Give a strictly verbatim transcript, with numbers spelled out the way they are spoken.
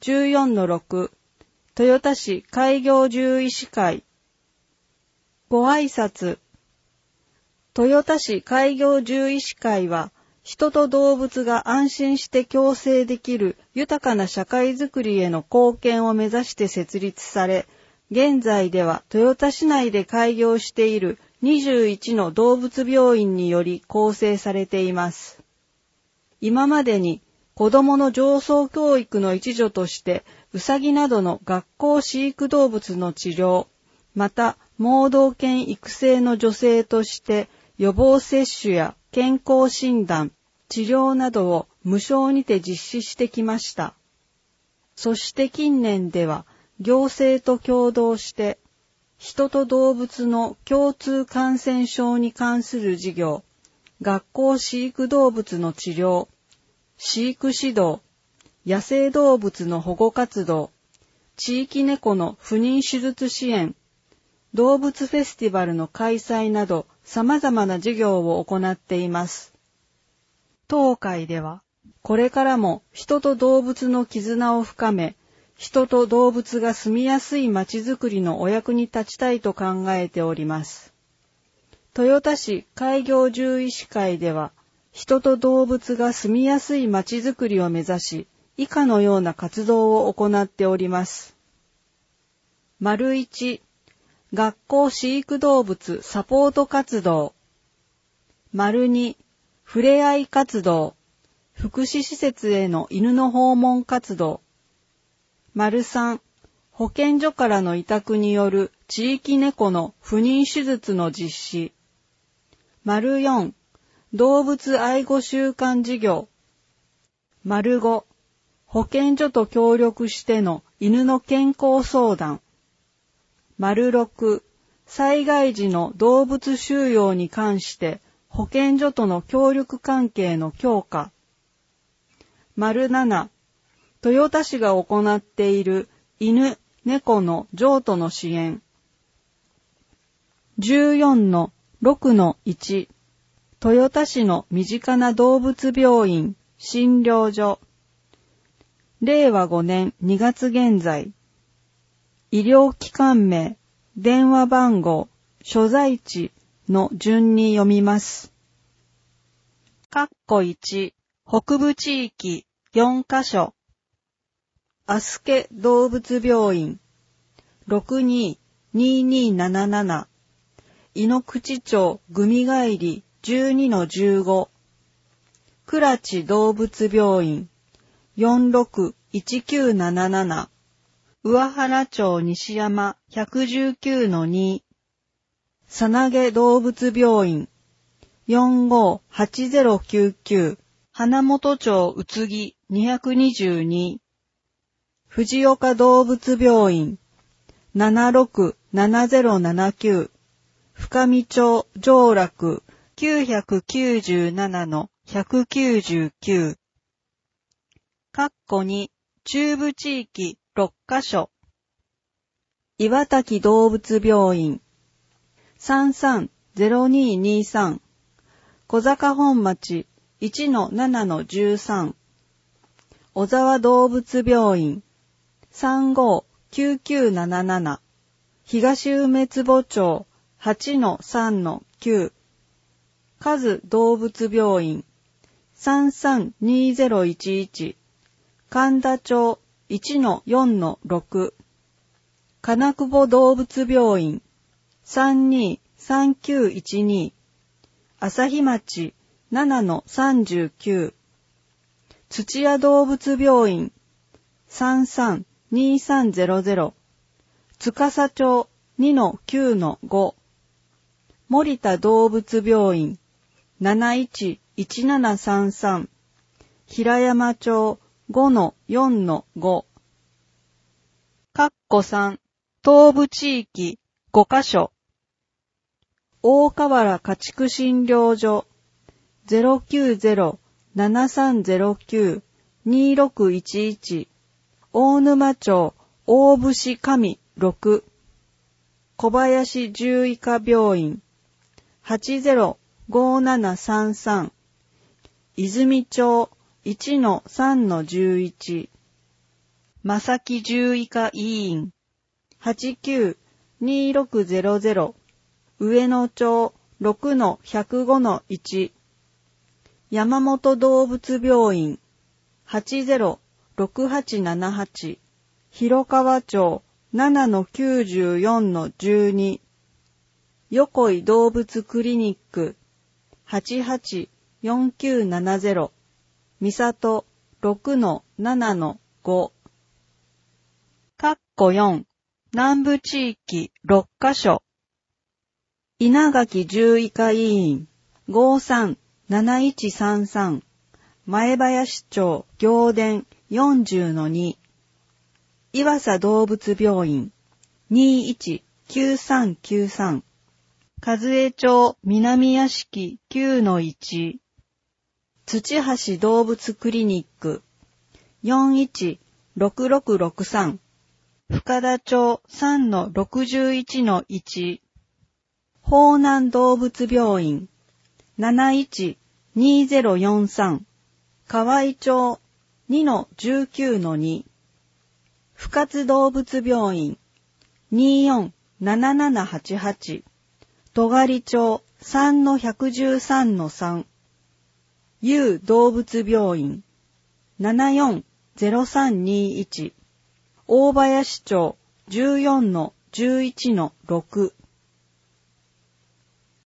じゅうよんのろく、豊田市開業獣医師会。ご挨拶。豊田市開業獣医師会は、人と動物が安心して共生できる豊かな社会づくりへの貢献を目指して設立され、現在では豊田市内で開業しているにじゅういちの動物病院により構成されています。今までに子どもの上層教育の一助として、うさぎなどの学校飼育動物の治療、また盲導犬育成の助成として、予防接種や健康診断、治療などを無償にて実施してきました。そして近年では行政と共同して人と動物の共通感染症に関する事業、学校飼育動物の治療、飼育指導、野生動物の保護活動、地域猫の不妊手術支援、動物フェスティバルの開催など様々な事業を行っています。当会では、これからも人と動物の絆を深め、人と動物が住みやすいまちづくりのお役に立ちたいと考えております。豊田市開業獣医師会では、人と動物が住みやすいまちづくりを目指し、以下のような活動を行っております。丸一、学校飼育動物サポート活動。丸二、ふれあい活動。福祉施設への犬の訪問活動。丸三、保健所からの委託による地域猫の不妊手術の実施。丸四、動物愛護習慣事業。丸五、保健所と協力しての犬の健康相談。丸六、災害時の動物収容に関して保健所との協力関係の強化。丸七、豊田市が行っている犬、猫の譲渡の支援。じゅうよんのろくのいち、豊田市の身近な動物病院、診療所。れいわごねんにがつ現在。医療機関名、電話番号、所在地の順に読みます。括弧いち、北部地域よんカ所。あすけ動物病院、ろくにーにーにーなななな。井ノ口町ぐみがえりじゅうにのじゅうご。倉知動物病院、よんろくいちきゅうなななな。上原町西山ひゃくじゅうきゅうのに。さなげ動物病院、よんごはちゼロきゅうきゅう。花本町宇津木にひゃくにじゅうに。藤岡動物病院、ななろくななゼロななきゅう。深見町上楽きゅうひゃくきゅうじゅうななのひゃくきゅうじゅうきゅう。括弧に、中部地域ろっカ所。岩滝動物病院、さんさんゼロにーにーさん。小坂本町いちのななのじゅうさん。小沢動物病院、さんごーきゅうきゅうなななな。東梅坪町はちのさんのきゅう。和動物病院、さんさんにーゼロいちいち。神田町いちのよんのろく。金久保動物病院、さんにーさんきゅういちに。朝日町ななのさんじゅうきゅう。土屋動物病院、さんさんにーさんゼロゼロ。司町にのきゅうのご。森田動物病院、なないちいちななさんさん。平山町ごのよんのご。括弧さん、東部地域ごカ所。大河原家畜診療所、ゼロきゅうゼロななさんゼロきゅうにーろくいちいち。大沼町大伏上ろく。小林獣医科病院、はちゼロごななさんさん。泉町いちのさんのじゅういち。 正木獣医科医院 はちきゅうにーろくゼロゼロ 上野町 ろくのひゃくごのいち 山本動物病院 はちゼロろくはちななはち 広川町 ななのきゅうじゅうよんのじゅうに 横井動物クリニック はちはちよんきゅうななゼロ 三郷 ろくのななのご かっこよん南部地域ろっかしょ稲垣獣医科医院 ごさんなないちさんさん 前林町行田 よんじゅうのに 岩佐動物病院 にいちきゅうさんきゅうさん 和江町南屋敷 きゅうのいち 土橋動物クリニック よんいちろくろくろくさん 深田町 さんのろくいちのいち 方南動物病院 なないちにゼロよんさん 河合町 にのじゅうきゅうのに 深津動物病院 によんななななはちはち 戸狩町 さんのひゃくじゅうさんのさん U 動物病院 ななよんゼロさんにいち 大林町 じゅうよんのじゅういちのろく